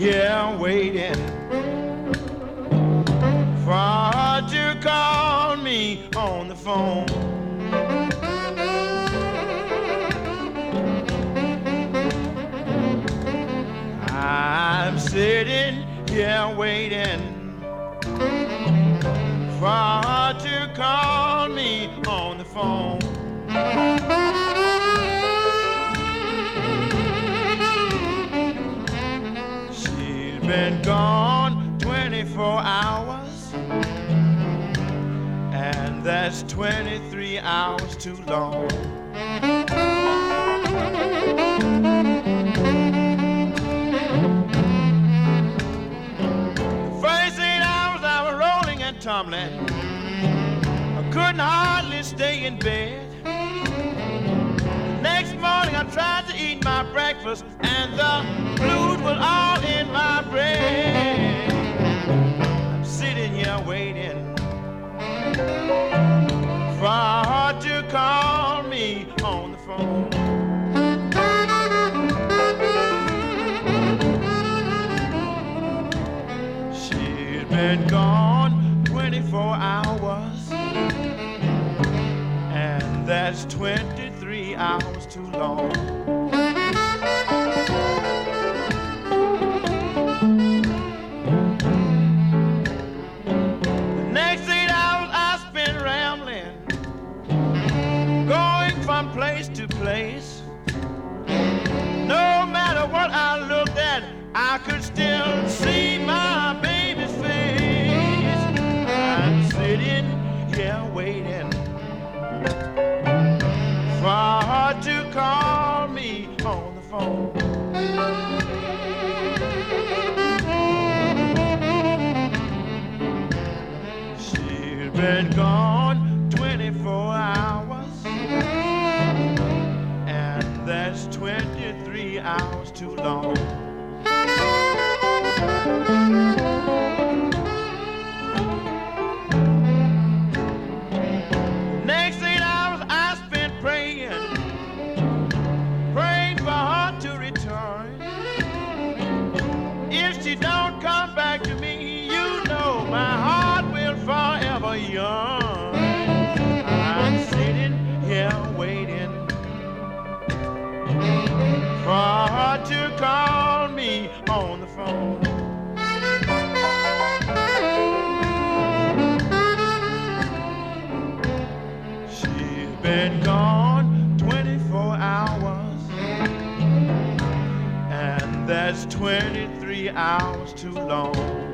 here waiting for her to call me on the phone. I'm sitting here waiting for her to call me on the phone. She's been gone 24 hours, and that's 23 hours too long. Tumbling, I couldn't hardly stay in bed. Next morning I tried to eat my breakfast, and the blues was all in my brain. I'm sitting here waiting for her to call me on the phone. She's been gone 24 hours, and that's 23 hours too long. The next 8 hours I spent rambling, going from place to place. No matter what I looked at, I could still see my baby's face. I'm sitting here waiting for her to call me on the phone. She's been gone 24 hours, and that's 23 hours too long. Don't come back to me, you know my heart will forever yearn. I'm sitting here waiting for her to call me on the phone. She's been gone 24 hours, and that's 23 hours too long.